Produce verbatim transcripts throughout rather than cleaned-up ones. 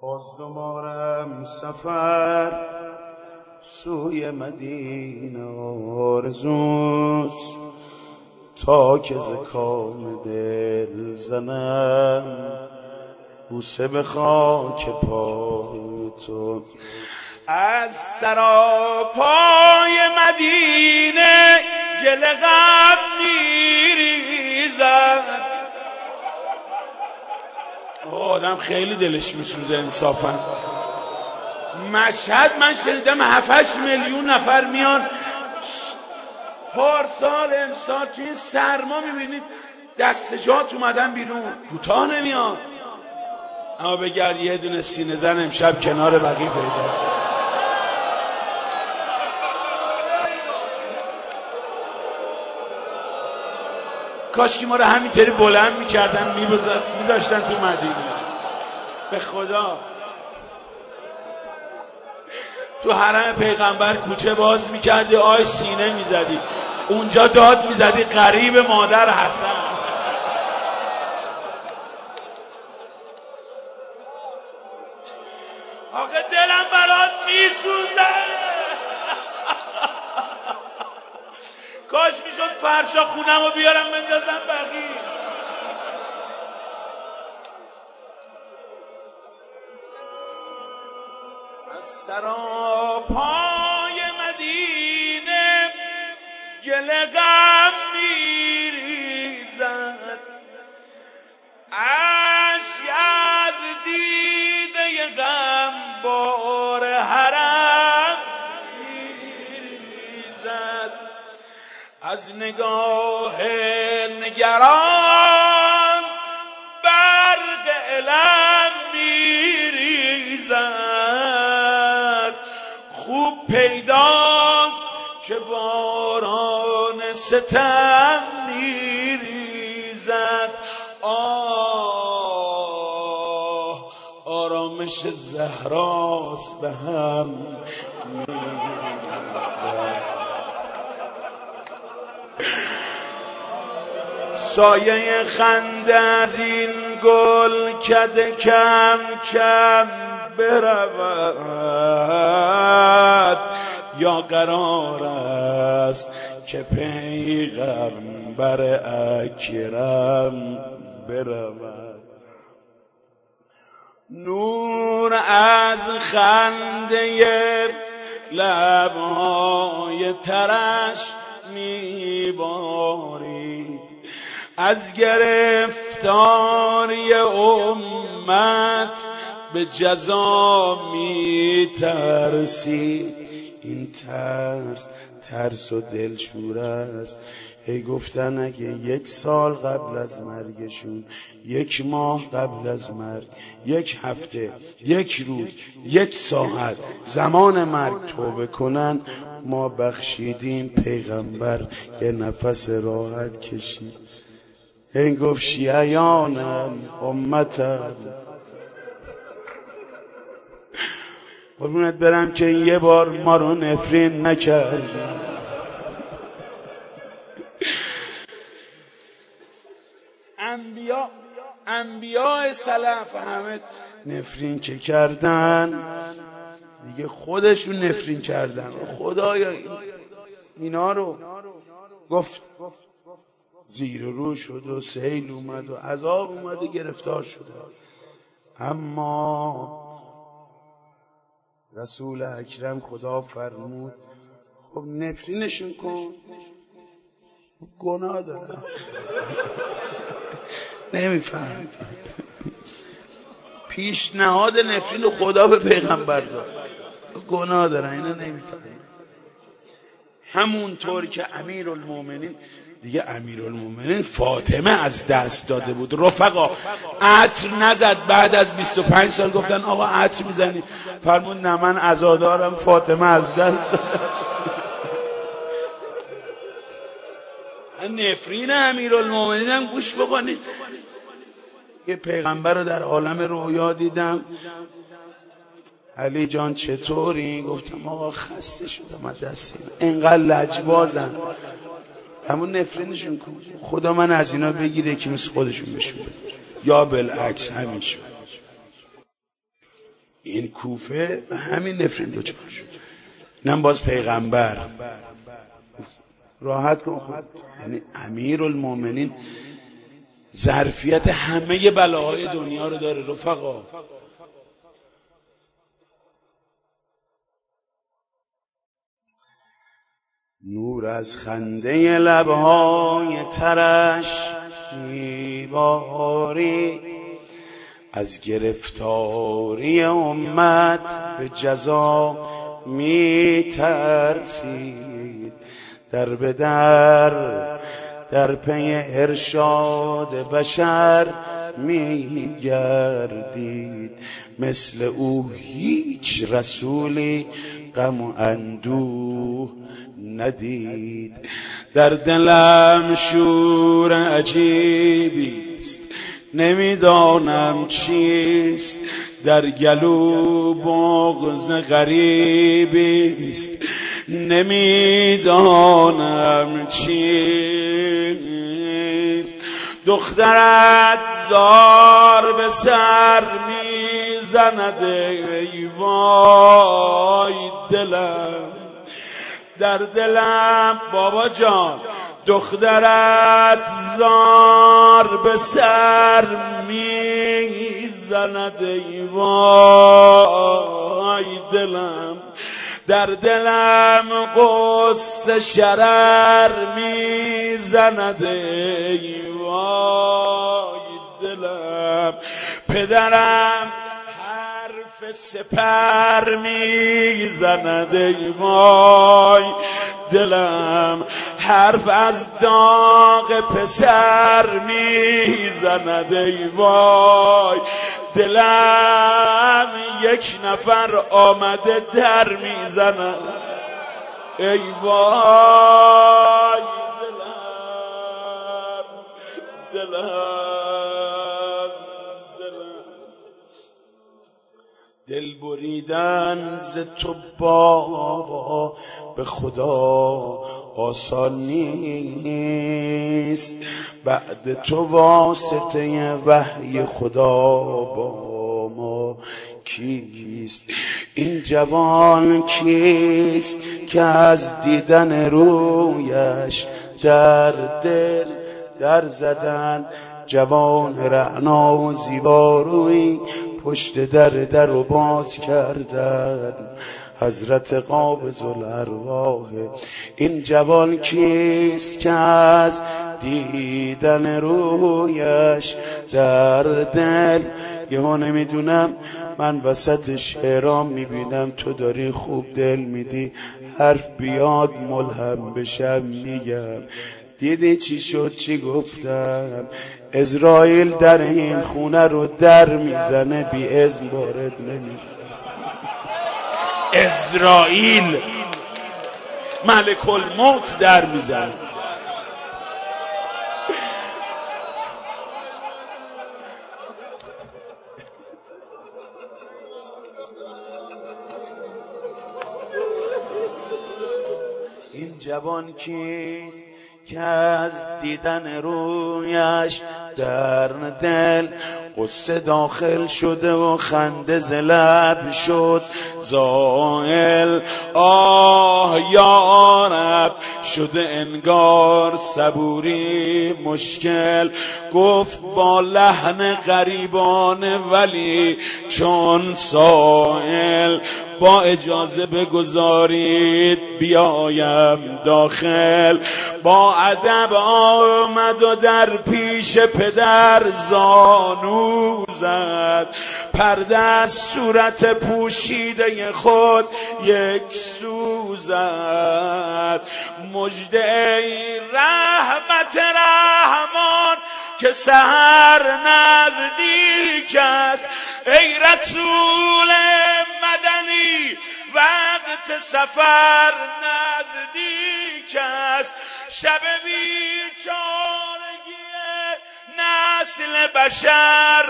باز دوبارم سفر سوی مدینه آرزوست، تا که ز کام دل زنم بوسه به خاک پای تو. از سراپای مدینه گل غم میریزد. آدم خیلی دلش میسوزه انصافا. مشهد من شنیدم هفتش میلیون نفر میان پارسال امسال تو این سرما میبینید دستجات اومدن بیرون، کوتاه نمیاد. اما بگرد یه دونه سینه زن امشب کنار بقیه پیدا. کاشکی ما رو همینطوری بلند میکردن میذاشتن تو مدینه. به خدا تو حرم پیغمبر کوچه باز میکردی آی سینه میزدی، اونجا داد میزدی قریب مادر حسن. آقا دلم برات میسوزه. کاش میشد فرشا خونم رو بیارم بندازم بقیه. از سراپای مدینه گل غم میریزد. اشک از دیده غم بار حرم میریزد. از نگاه نگران برق علم میریزد. خوب پیداست که باران ستم میریزد. آه آرامش زهراست به هم سایه خنده از این گل کده کم کم برود، یا قرار است که پیغمبر اکرم برود. نور از خنده لبهای ترش میبارید. از گرفتاری امت به جزا میترسید. این ترس ترس و دلشور است. هی گفتن اگه یک سال قبل از مرگشون، یک ماه قبل از مرگ، یک هفته، یک روز، یک ساعت زمان مرگ توبه کنن، ما بخشیدیم پیغمبر یه نفس راحت کشید. این گفت شیعیانم امتم قربونت برم که یه بار ما رو نفرین نکردی. انبیا انبیاء سلف همه نفرین که کردن دیگه خودشون نفرین کردن. خدایا اینا رو گفت زیر رو شد و سیل اومد و عذاب اومد و گرفتار شد. اما رسول اکرم خدا فرمود خب نفرینشون کن، گناه دارم. نمیفهم پیشنهاد نفرین خدا به پیغمبر داد، گناه دارن اینا نمیفهم. همونطور که امیرالمومنین دیگه امیرالمومنین فاطمه از دست داده بود. رفقا عطر نزد. بعد از بیست و پنج سال گفتن آقا عطر میزنی، فرمود نه من عزادارم فاطمه از دست داده. نفرین امیرالمومنین هم گوش بکنید. یه پیغمبر رو در عالم رویا دیدم. علی جان چطوری؟ گفتم آقا خسته شدم از دست اینا، اینقدر لجبازن. همون نفرینشون کن، خدا من از اینا بگیره که مثل خودشون بشون بده، یا بالعکس همین شد. این کوفه همین نفرین دوچار شد. اینم باز پیغمبر راحت کن خود، یعنی امیرالمومنین ظرفیت همه بلاهای دنیا رو داره. رفقا نور از خنده لبهای ترش میباری، از گرفتاری امت به جزا میترسید. در به در در پی ارشاد بشر میگردید، مثل او هیچ رسولی غم و اندوه ندید. در دلم شور عجیبیست نمیدانم چیست، در گلو بغض غریبیست نمیدانم چیست. دخترت زار به سر میزند ای وای دلم، در دلم بابا جان دخترت زار به سر میزند ای وای دلم، در دلم قصه شرر میزند ای وای دلم. پدرم حرف سپر میزند ای وای دلم، حرف از داغ پسر میزند ای وای دلم. یک نفر آمده در میزند ای وای دلم دلم دلم. دل بریدن ز تو بابا به خدا آسان نیست، بعد تو واسطه وحی خدا با ما کیست؟ این جوان کیست که از دیدن رویش در دل در زدن؟ جوان رعنا و زیباروی پشت در در و باز کردن، حضرت قابض الارواح. این جوان کیست که از دیدن رویش در دل؟ یهو نمیدونم من وسط شعرام میبینم تو داری خوب دل میدی، حرف بیاد ملهم بشم میگم. دیدی چی شد چی گفتم؟ اسرائیل در این خونه رو در میزنه، بی اذن وارد نمیشه. اسرائیل ملک الموت در میزنه. این جوان کیست که از دیدن رویش در دل قصه داخل شده و خنده ز لب شد زائل؟ آه یا رب شده انگار صبوری مشکل، گفت با لحن غریبانه ولی چون سائل با اجازه بگذارید بیایم داخل. با ادب آمد و در پیش پدر زانو زد، پرده از صورت پوشیده خود یک سو زد. مژده ای رحمت رحمان که سحر نزدیک است، ای رسول مدنی وقت سفر نزدیک است. شب بیچارگی نسل بشر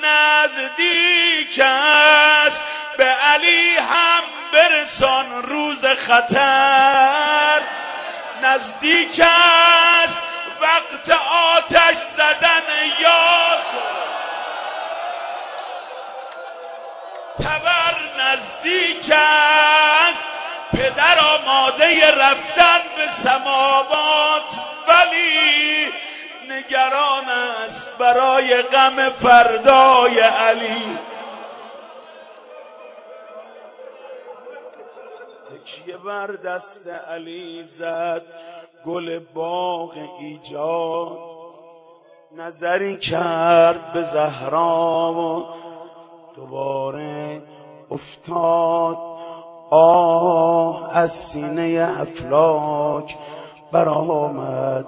نزدیک است، به علی هم برسان روز خطر نزدیک است. وقت آتش زدن یاسر تبر نزدیک است پدر آماده رفتن به سماوات، ولی نگران است برای غم فردای علی. تکیه بر دست علی زد گل باغ ایجاد، نظری کرد به زهرا و دوباره افتاد. آه از سینه افلاک برآمد،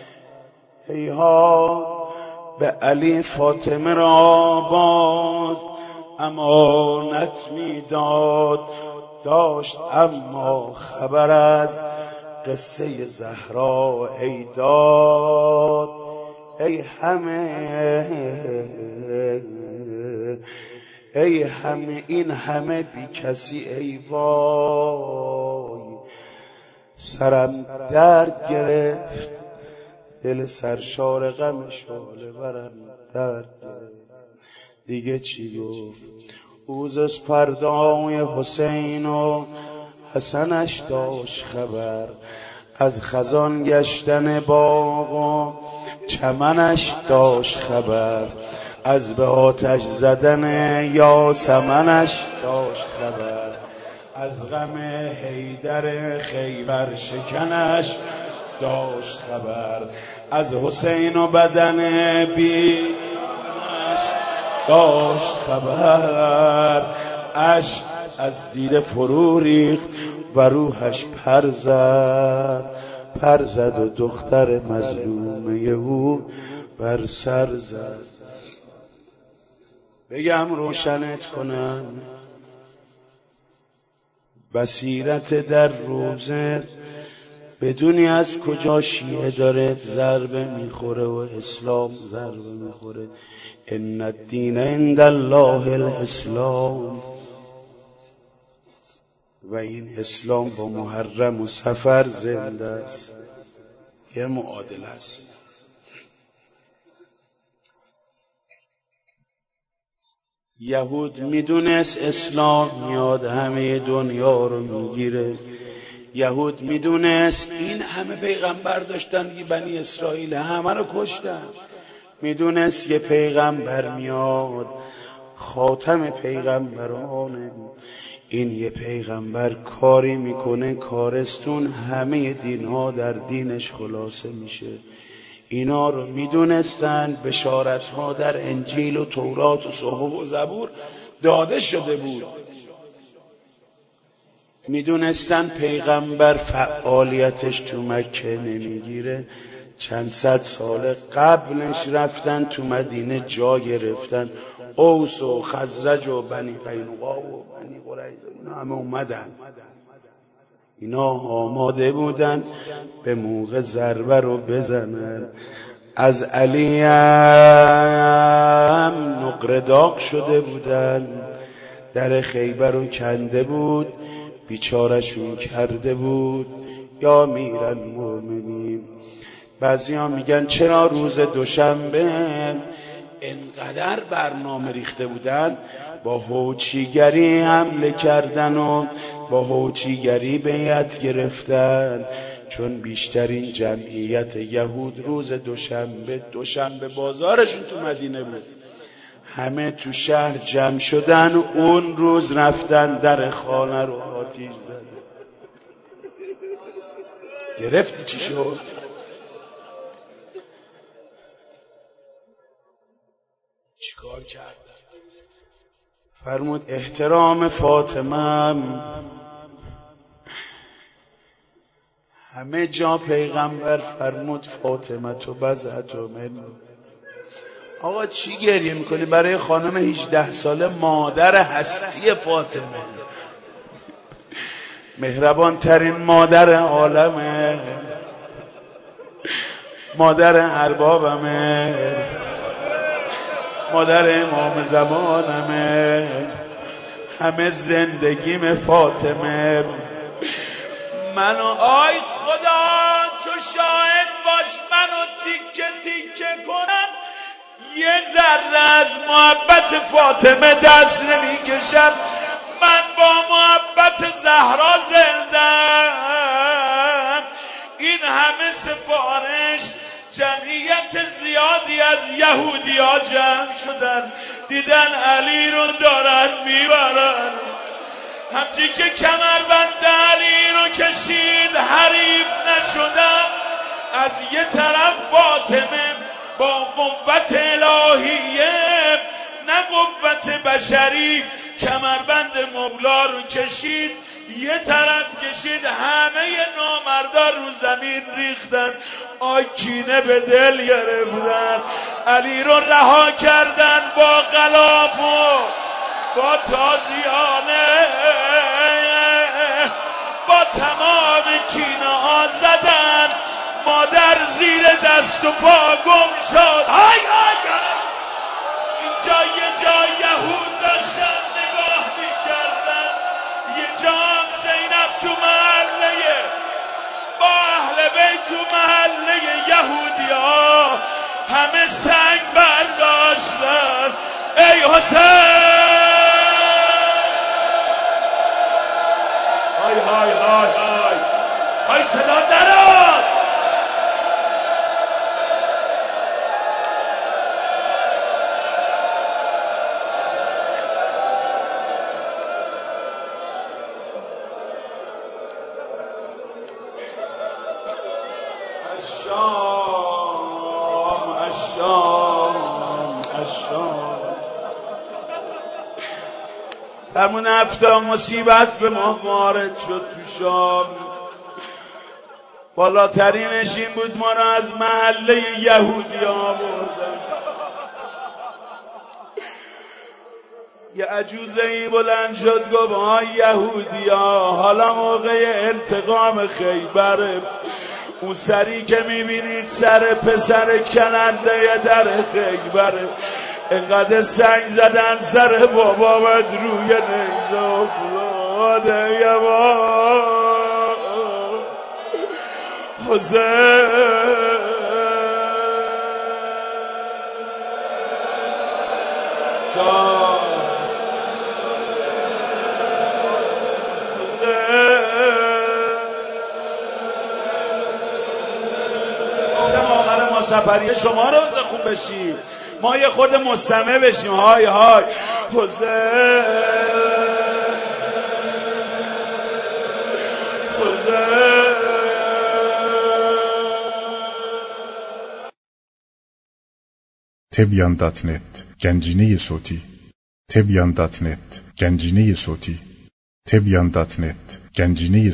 هیهات به علی فاطمه را باز امانت میداد. داشت اما خبر از قصه زهرا ای داد. ای همه ای همه این همه بی کسی ای وای، سرم درد گرفت دل سرشار غم شاله برم درد گرفت. دیگه چی گفت؟ روز از پردای حسین و حسنش داشت خبر، از خزان گشتن باغ و چمنش داشت خبر، از به آتش زدن یاسمنش داشت خبر، از غم حیدر خیبر شکنش داشت خبر، از حسین و بدن بیش داشت خبر. اش از دیده فرو ریخت و روحش پر زد، پر زد و دختر مظلومه او بر سر زد. بگم روشنت کنم بصیرت در روزت، بدونی از کجا شیعه داره ضربه میخوره و اسلام ضربه میخوره. ان الدین عند الله الاسلام، و این اسلام با محرم و سفر زنده است، یه معادل است. یهود میدونست اسلام میاد همه دنیا رو میگیره. یهود میدونست این همه پیغمبر داشتن یه بنی اسرائیل همه رو کشتن. میدونست یه پیغمبر میاد خاتم پیغمبرانه، این یه پیغمبر کاری میکنه کارستون همه دینها در دینش خلاصه میشه. اینا رو میدونستن، بشارتها در انجیل و تورات و صحف و زبور داده شده بود. میدونستن پیغمبر فعالیتش تو مکه نمیگیره، چند صد سال قبلش رفتن تو مدینه جا گرفتن، اوس و خزرج و بنی قینقاع و بنی قریظه اینا همه اومدن. اینا آماده بودن به موقع ضربه رو بزنن. از علی هم نقره داغ شده بودن، در خیبر رو کنده بود، بیچارشون کرده بود. یا امیرالمومنین، بعضی ها میگن چرا روز دوشنبه انقدر برنامه ریخته بودن، با هوچیگری حمله کردن و با هوچیگری بیعت گرفتن، چون بیشترین جمعیت یهود روز دوشنبه دوشنبه بازارشون تو مدینه بود، همه تو شهر جمع شدن و اون روز رفتن در خانه رو آتیش زدن. گرفتی چی شد؟ چیکار کردن؟ فرمود احترام فاطمه. همه جا پیغمبر فرمود فاطمه تو بضعة من. آقا چی گریه میکنی؟ برای خانم هجده ساله مادر هستی فاطمه، مهربان ترین مادر عالمه، مادر اربابمه، مادر امام زمانمه، همه زندگیم فاطمه. منو آی خدا تو شاهد باش، منو تیکه تیکه کنن یه ذره از محبت فاطمه دست نمیکشم. من زهرا زندن. این همه سفارش، جمعیت زیادی از یهودی ها جمع شدن، دیدن علی رو دارن میبرن. همچی که کمربند علی رو کشید حریف نشدن. از یه طرف فاطمه با قوت الهیه نه قوت بشری کمربند مولا رو کشید، یه طرف کشید، همه نامردار رو زمین ریختن، آکینه به دل گرفتن. علی رو رها کردن با غلاف و با تازیانه، با تمام کینه ها زدن. مادر زیر دست و پا گم شد. های های اینجا یه جا یهود داشتن نگاه میکردن، یه جا زینب تو محله با اهل بیت تو محله یهودی ها همه سنگ برداشتن. ای حسین، های های های های های صدا دراد. الشام الشام الشام. همون هفته مصیبت به ما وارد شد تو شام. بالاترینش این بود ما را از محله یهودی آوردن. یه عجوزه‌ای بلند شد گفت های یهودی ها، حالا موقع انتقام خیبره. اون سری که میبینید سر پسر کننده در خیبره. اینقدر سنگ زدن سر بابام از روی نیزه افتاده. یه با حسین جان سفریه شما رو خوب بشیم، ما یه خود مستمع بشیم. های های حسین حسین. تبیان دات نت گنجینه صوتی. تبیان دات نت گنجینه صوتی. تبیان دات نت گنجینه